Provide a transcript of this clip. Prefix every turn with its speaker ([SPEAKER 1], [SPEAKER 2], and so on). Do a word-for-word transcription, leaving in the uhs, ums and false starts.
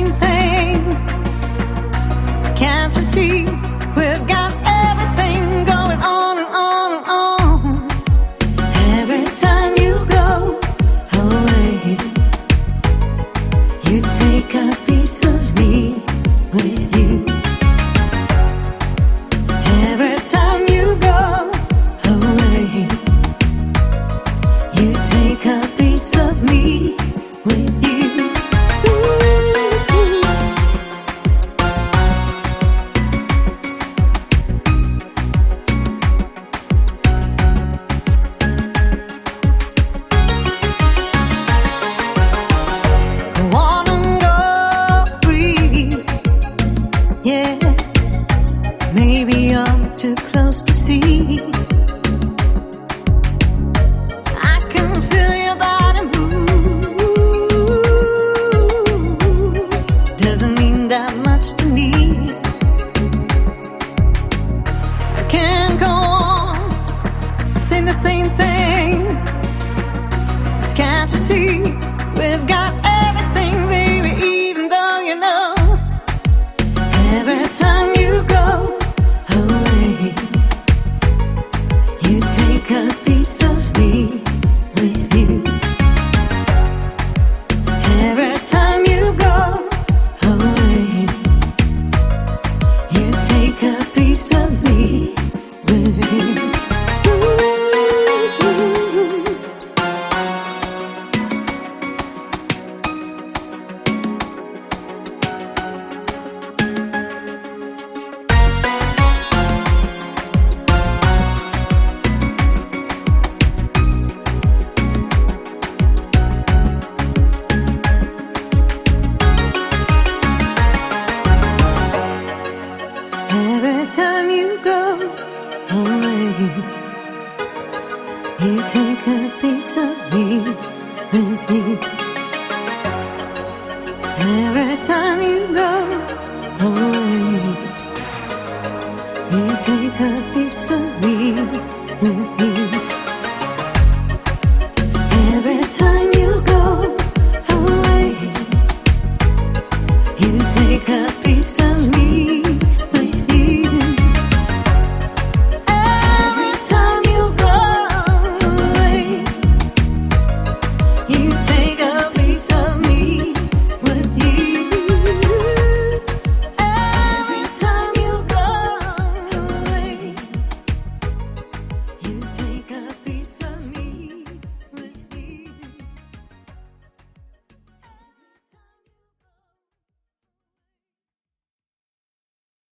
[SPEAKER 1] same thing. Can't you see we've got everything going on and on and on? Every time you go away, you take a piece of me with you. Every time you go away, you take a piece of me with you. Maybe you're too close to see. I can feel your body move. Doesn't mean that much to me. I can't go on saying the same thing. Just can't you see we've got everything, baby, even though you know every time you go away, you take a piece of me with you. Every time you go away, you take a piece of me with you. Every time you go away, you take a piece of me with you. Every time you go away, you take a piece of me with you. Every time you